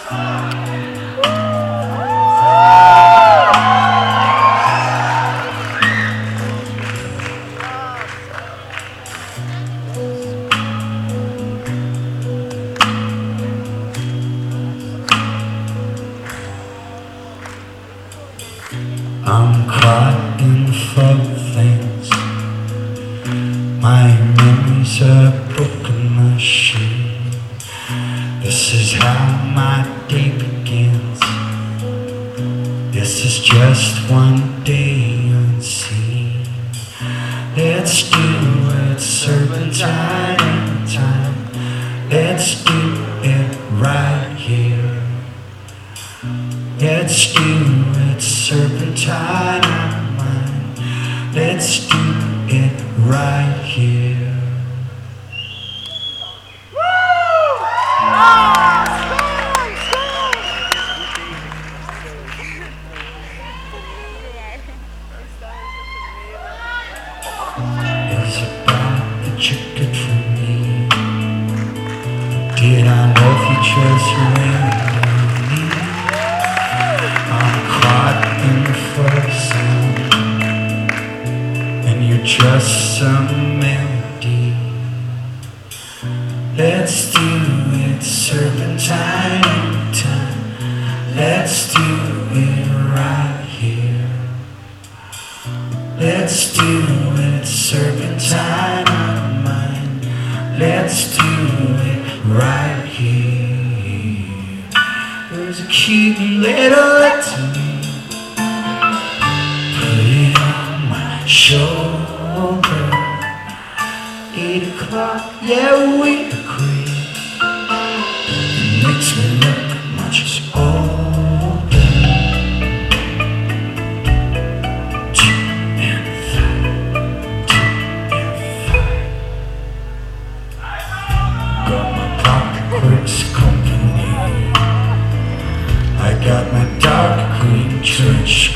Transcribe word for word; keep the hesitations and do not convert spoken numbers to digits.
I'm caught in the fog of things. My memories are a broken machine. This is how my day begins. This is just one day unseen. Let's do it serpentine in time. Let's do it right here. Let's do it serpentine in mind. Let's do it right here. It's about the chicken for me. Did I love you just randomly? I'm caught in the fuzz and you're just some melody. Let's do it serpentine in time. Let's do it right here. Let's do it serpentine in mind. Let's do it right here. There's a cute little letter to me. Put it on my shoulder. Eight o'clock, yeah, we agree. It makes me look much older. Two and five, two and five. Got my clockwork's company. I got my dark green church